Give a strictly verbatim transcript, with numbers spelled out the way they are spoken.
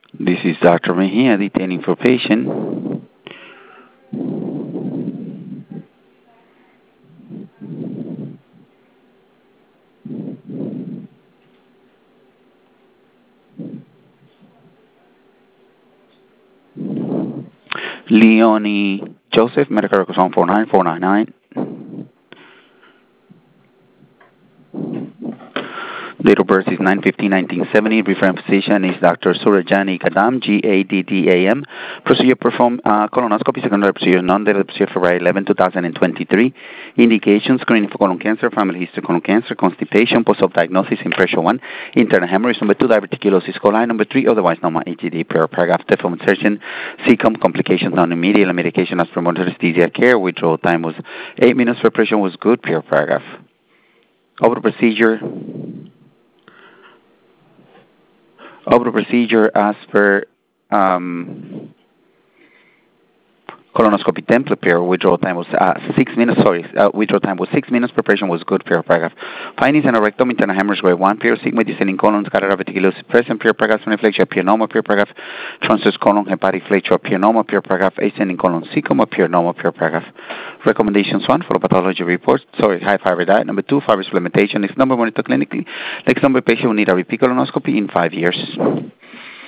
This is Doctor Mejia detaining for patient. Leonie Joseph, medical records one four nine four nine nine. Date of birth is nine fifteen nineteen seventy. Referring physician is Doctor Surajani Kadam, G A D D A M. Procedure performed uh, colonoscopy, secondary procedure, non-dated procedure, February eleventh, two thousand twenty-three. Indications, screening for colon cancer, family history colon cancer, constipation, post-op diagnosis, impression one, internal hemorrhage, number two, diverticulosis coli, number three, otherwise normal H D D, per paragraph, deform insertion, C C O M, complications, non-immediate, medication as promoted anesthesia care, withdrawal time was eight minutes, preparation was good, per paragraph. Over procedure. Of the procedure as per um, colonoscopy template pair, withdrawal time was uh, six minutes, sorry, uh, withdrawal time was six minutes, preparation was good, per paragraph. Findings and rectum, internal hemorrhage grade one, pure sigma, descending colon, scalar reticulosis present, per paragraph, flexure, pure normal, per paragraph, transverse colon, hepatic flexure, pure normal, per paragraph, ascending colon, secum, pure normal, per paragraph. Recommendations one, follow pathology reports, sorry, high fiber diet. Number two, fiber supplementation. If number monitor clinically, next number patient will need a repeat colonoscopy in five years.